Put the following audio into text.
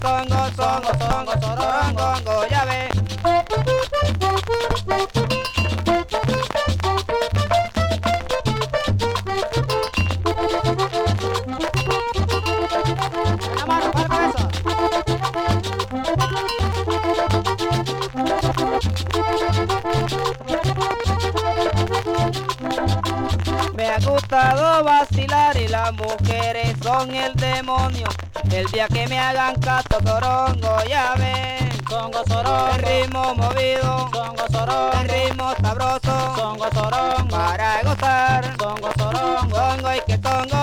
songo, songo, songo, sorongo, ya ve. La mano, para la cabeza. Me ha gustado vacilar y las mujeres son el demonio. El día que me hagan caso, sorongo, ya ven. Songo, sorongo, El ritmo movido,